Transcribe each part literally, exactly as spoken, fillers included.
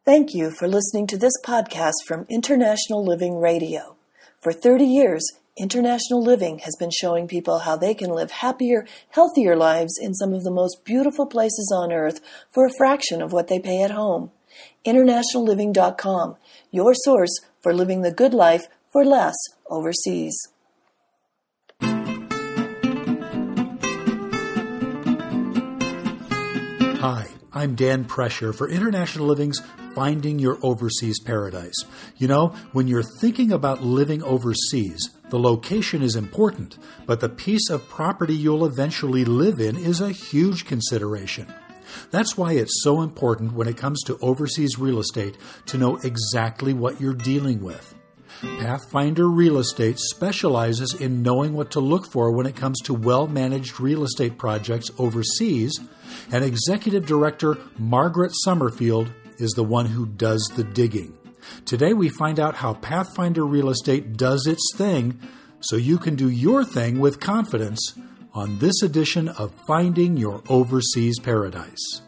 Thank you for listening to this podcast from International Living Radio. For thirty years, International Living has been showing people how they can live happier, healthier lives in some of the most beautiful places on earth for a fraction of what they pay at home. international living dot com, your source for living the good life for less overseas. Hi, I'm Dan Prescher for International Living's Finding Your Overseas Paradise. You know, when you're thinking about living overseas, the location is important, but the piece of property you'll eventually live in is a huge consideration. That's why it's so important when it comes to overseas real estate to know exactly what you're dealing with. Pathfinder Real Estate specializes in knowing what to look for when it comes to well-managed real estate projects overseas, and Executive Director Margaret Summerfield is the one who does the digging. Today we find out how Pathfinder Real Estate does its thing so you can do your thing with confidence on this edition of Finding Your Overseas Paradise.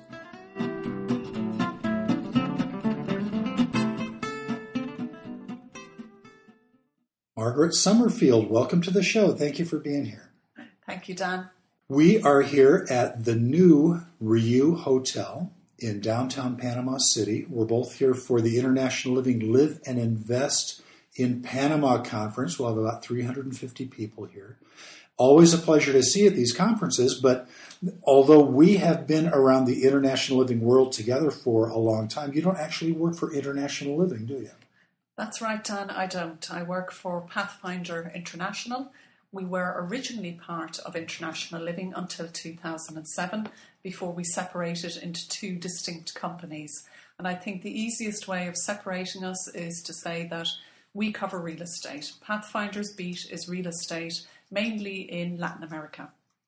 Margaret Summerfield, welcome to the show. Thank you for being here. Thank you, Dan. We are here at the new Riu Hotel in downtown Panama City. We're both here for the International Living Live and Invest in Panama conference. We'll have about three hundred fifty people here. Always a pleasure to see you at these conferences, but although we have been around the International Living world together for a long time, you don't actually work for International Living, do you? That's right, Dan. I don't. I work for Pathfinder International. We were originally part of International Living until two thousand seven, before we separated into two distinct companies. And I think the easiest way of separating us is to say that we cover real estate. Pathfinder's beat is real estate, mainly in Latin America.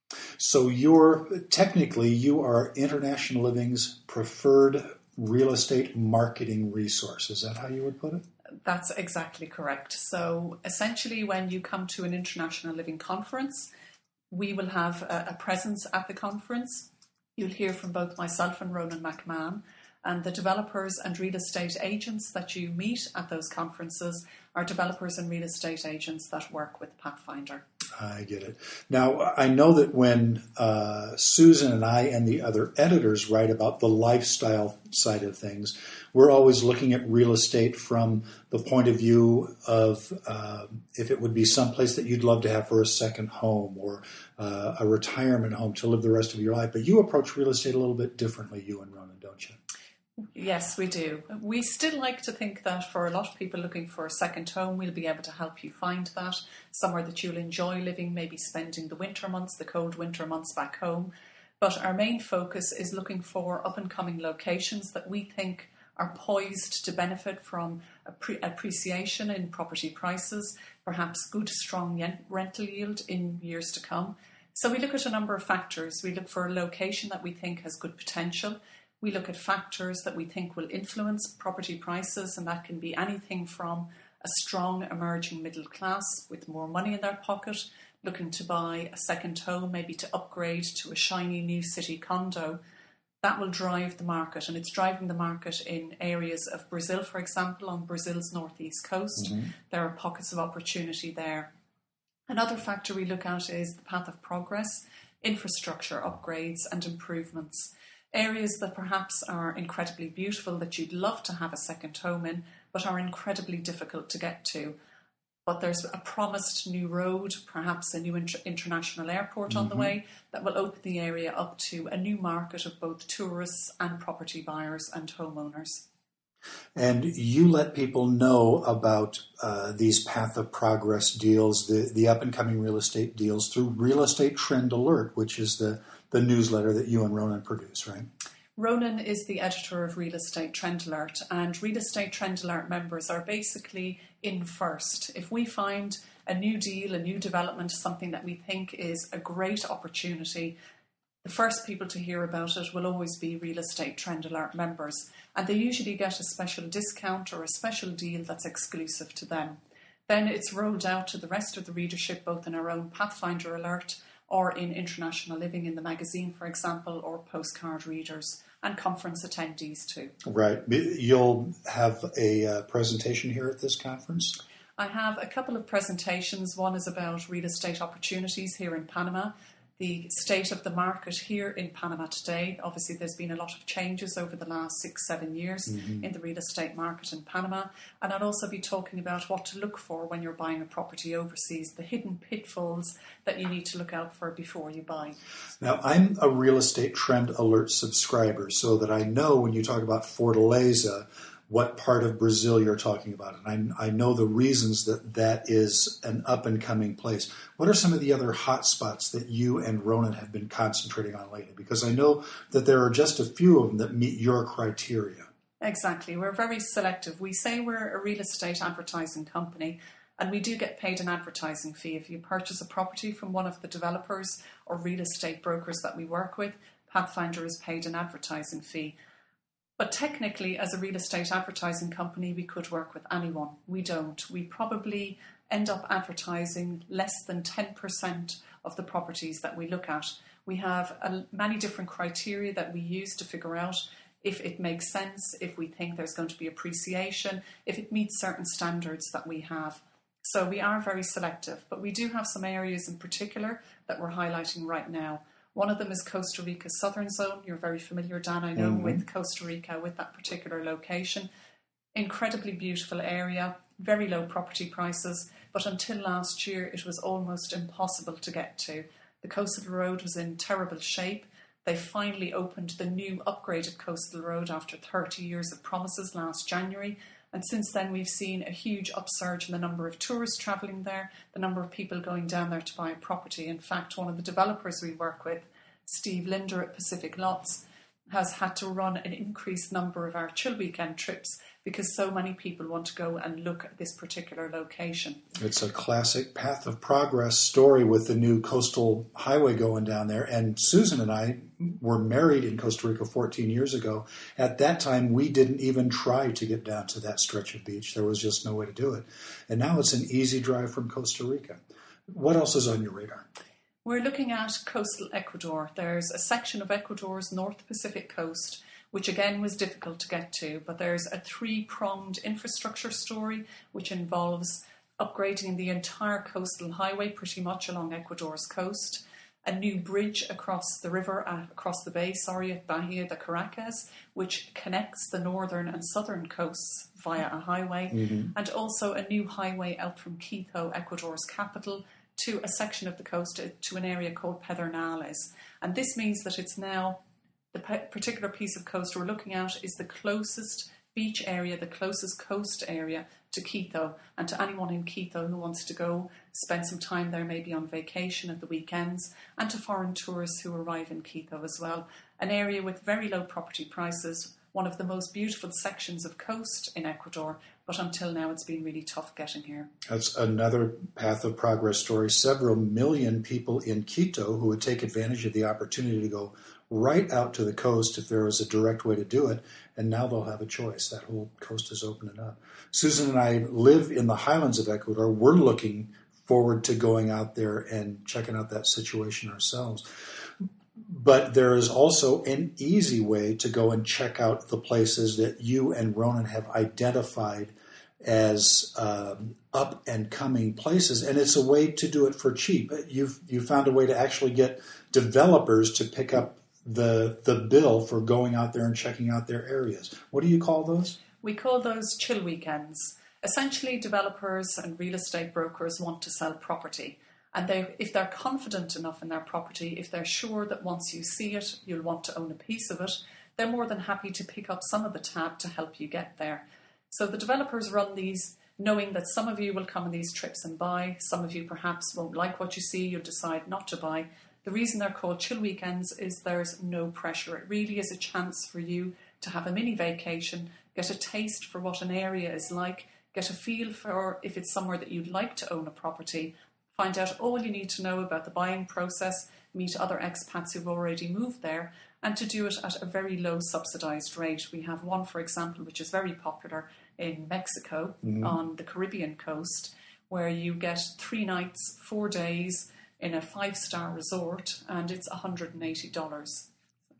So you're, technically, you are International Living's preferred real estate marketing resource. Is that how you would put it? That's exactly correct. So essentially, when you come to an International Living conference, we will have a, a presence at the conference. You'll hear from both myself and Ronan McMahon, and the developers and real estate agents that you meet at those conferences are developers and real estate agents that work with Pathfinder. I get it. Now, I know that when uh, Susan and I and the other editors write about the lifestyle side of things, we're always looking at real estate from the point of view of uh, if it would be someplace that you'd love to have for a second home or uh, a retirement home to live the rest of your life. But you approach real estate a little bit differently, you and Ronan, don't you? Yes, we do. We still like to think that for a lot of people looking for a second home, we'll be able to help you find that, somewhere that you'll enjoy living, maybe spending the winter months, the cold winter months back home. But our main focus is looking for up-and-coming locations that we think are poised to benefit from appre- appreciation in property prices, perhaps good, strong rental yield in years to come. So we look at a number of factors. We look for a location that we think has good potential. We look at factors that we think will influence property prices, and that can be anything from a strong emerging middle class with more money in their pocket, looking to buy a second home, maybe to upgrade to a shiny new city condo. That will drive the market, and it's driving the market in areas of Brazil, for example, on Brazil's northeast coast. Mm-hmm. There are pockets of opportunity there. Another factor we look at is the path of progress, infrastructure upgrades and improvements. Areas that perhaps are incredibly beautiful that you'd love to have a second home in, but are incredibly difficult to get to. But there's a promised new road, perhaps a new inter- international airport mm-hmm. on the way, that will open the area up to a new market of both tourists and property buyers and homeowners. And you let people know about uh, these Path of Progress deals, the, the up-and-coming real estate deals, through Real Estate Trend Alert, which is the, the newsletter that you and Ronan produce, right? Ronan is the editor of Real Estate Trend Alert, and Real Estate Trend Alert members are basically in first. If we find a new deal, a new development, something that we think is a great opportunity, the first people to hear about it will always be Real Estate Trend Alert members, and they usually get a special discount or a special deal that's exclusive to them. Then it's rolled out to the rest of the readership, both in our own Pathfinder Alert or in International Living in the magazine, for example, or postcard readers. and conference attendees too. Right. You'll have a uh, presentation here at this conference? I have a couple of presentations. One is about real estate opportunities here in Panama, the state of the market here in Panama today. Obviously, there's been a lot of changes over the last six, seven years mm-hmm. in the real estate market in Panama. And I'll also be talking about what to look for when you're buying a property overseas, the hidden pitfalls that you need to look out for before you buy. Now, I'm a Real Estate Trend Alert subscriber, so that I know when you talk about Fortaleza, what part of Brazil you're talking about. And I, I know the reasons that that is an up-and-coming place. What are some of the other hot spots that you and Ronan have been concentrating on lately? Because I know that there are just a few of them that meet your criteria. Exactly. We're very selective. We say we're a real estate advertising company, and we do get paid an advertising fee. If you purchase a property from one of the developers or real estate brokers that we work with, Pathfinder is paid an advertising fee. But technically, as a real estate advertising company, we could work with anyone. We don't. We probably end up advertising less than ten percent of the properties that we look at. We have a, many different criteria that we use to figure out if it makes sense, if we think there's going to be appreciation, if it meets certain standards that we have. So we are very selective, but we do have some areas in particular that we're highlighting right now. One of them is Costa Rica's southern zone. You're very familiar, Dan, I know, mm-hmm. with Costa Rica, with that particular location. Incredibly beautiful area, very low property prices, but until last year it was almost impossible to get to. The coastal road was in terrible shape. They finally opened the new upgraded coastal road after thirty years of promises last January. And since then, we've seen a huge upsurge in the number of tourists travelling there, the number of people going down there to buy a property. In fact, one of the developers we work with, Steve Linder at Pacific Lots, has had to run an increased number of our chill weekend trips because so many people want to go and look at this particular location. It's a classic path of progress story with the new coastal highway going down there. And Susan and I were married in Costa Rica fourteen years ago. At that time, we didn't even try to get down to that stretch of beach. There was just no way to do it. And now it's an easy drive from Costa Rica. What else is on your radar? We're looking at coastal Ecuador. There's a section of Ecuador's North Pacific coast, which again was difficult to get to, but there's a three-pronged infrastructure story which involves upgrading the entire coastal highway pretty much along Ecuador's coast, a new bridge across the river, uh, across the bay, sorry, at Bahia de Caracas, which connects the northern and southern coasts via a highway, mm-hmm. and also a new highway out from Quito, Ecuador's capital, to a section of the coast, to an area called Pedernales. And this means that it's now, the particular piece of coast we're looking at is the closest beach area, the closest coast area to Quito, and to anyone in Quito who wants to go spend some time there, maybe on vacation at the weekends, and to foreign tourists who arrive in Quito as well. An area with very low property prices, one of the most beautiful sections of coast in Ecuador, but until now it's been really tough getting here. That's another path of progress story. Several million people in Quito who would take advantage of the opportunity to go right out to the coast if there was a direct way to do it, and now they'll have a choice. That whole coast is opening up. Susan and I live in the highlands of Ecuador. We're looking forward to going out there and checking out that situation ourselves. But there is also an easy way to go and check out the places that you and Ronan have identified as um, up-and-coming places, and it's a way to do it for cheap. You've you found a way to actually get developers to pick up the the bill for going out there and checking out their areas. What do you call those? We call those chill weekends. Essentially, developers and real estate brokers want to sell property. And they, if they're confident enough in their property, if they're sure that once you see it, you'll want to own a piece of it, they're more than happy to pick up some of the tab to help you get there. So the developers run these knowing that some of you will come on these trips and buy, some of you perhaps won't like what you see, you'll decide not to buy. The reason they're called chill weekends is there's no pressure. It really is a chance for you to have a mini vacation, get a taste for what an area is like, get a feel for if it's somewhere that you'd like to own a property, find out all you need to know about the buying process, meet other expats who've already moved there, and to do it at a very low subsidised rate. We have one, for example, which is very popular in Mexico, mm-hmm. on the Caribbean coast, where you get three nights, four days in a five-star resort, and it's one hundred eighty dollars.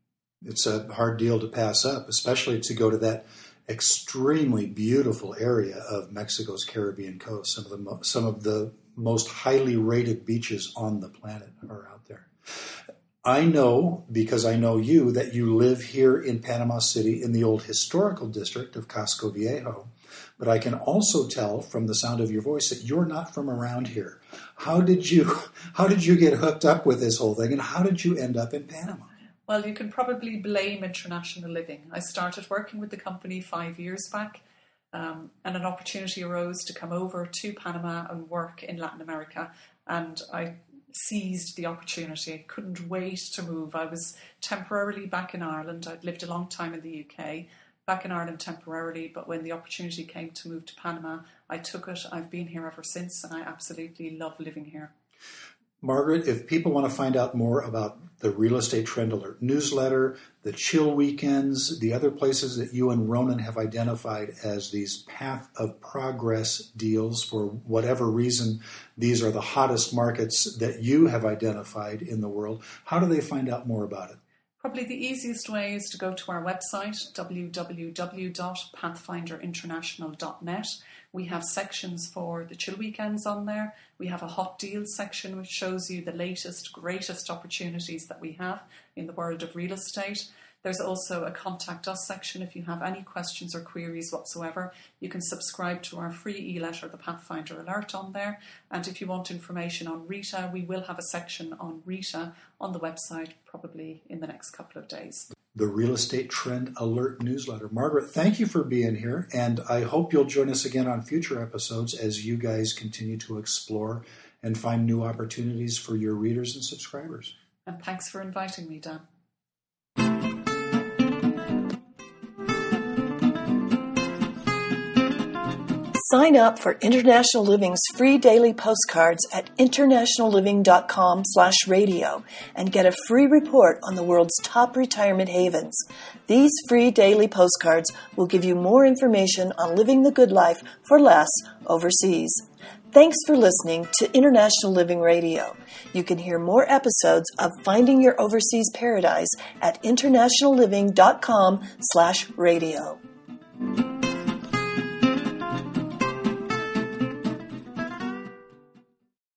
it's a hard deal to pass up, especially to go to that extremely beautiful area of Mexico's Caribbean coast. Some of the mo- some of the most highly rated beaches on the planet are out there. I know, because I know you, that you live here in Panama City in the old historical district of Casco Viejo, but I can also tell from the sound of your voice that you're not from around here. How did you how did you get hooked up with this whole thing, and how did you end up in Panama? Well, you can probably blame International Living. I started working with the company five years back, um, and an opportunity arose to come over to Panama and work in Latin America, and I seized the opportunity. I couldn't wait to move. I was temporarily back in Ireland. I'd lived a long time in the U K, back in Ireland temporarily, but when the opportunity came to move to Panama, I took it. I've been here ever since, and I absolutely love living here. Margaret, if people want to find out more about the Real Estate Trend Alert newsletter, the chill weekends, the other places that you and Ronan have identified as these path of progress deals, for whatever reason, these are the hottest markets that you have identified in the world, how do they find out more about it? Probably the easiest way is to go to our website, w w w dot pathfinder international dot net. We have sections for the chill weekends on there. We have a hot deals section which shows you the latest, greatest opportunities that we have in the world of real estate. There's also a contact us section if you have any questions or queries whatsoever. You can subscribe to our free e-letter, the Pathfinder Alert, on there. And if you want information on RETA, we will have a section on RETA on the website probably in the next couple of days. The Real Estate Trend Alert newsletter. Margaret, thank you for being here, and I hope you'll join us again on future episodes as you guys continue to explore and find new opportunities for your readers and subscribers. And thanks for inviting me, Dan. Sign up for International Living's free daily postcards at international living dot com slash radio and get a free report on the world's top retirement havens. These free daily postcards will give you more information on living the good life for less overseas. Thanks for listening to International Living Radio. You can hear more episodes of Finding Your Overseas Paradise at international living dot com slash radio.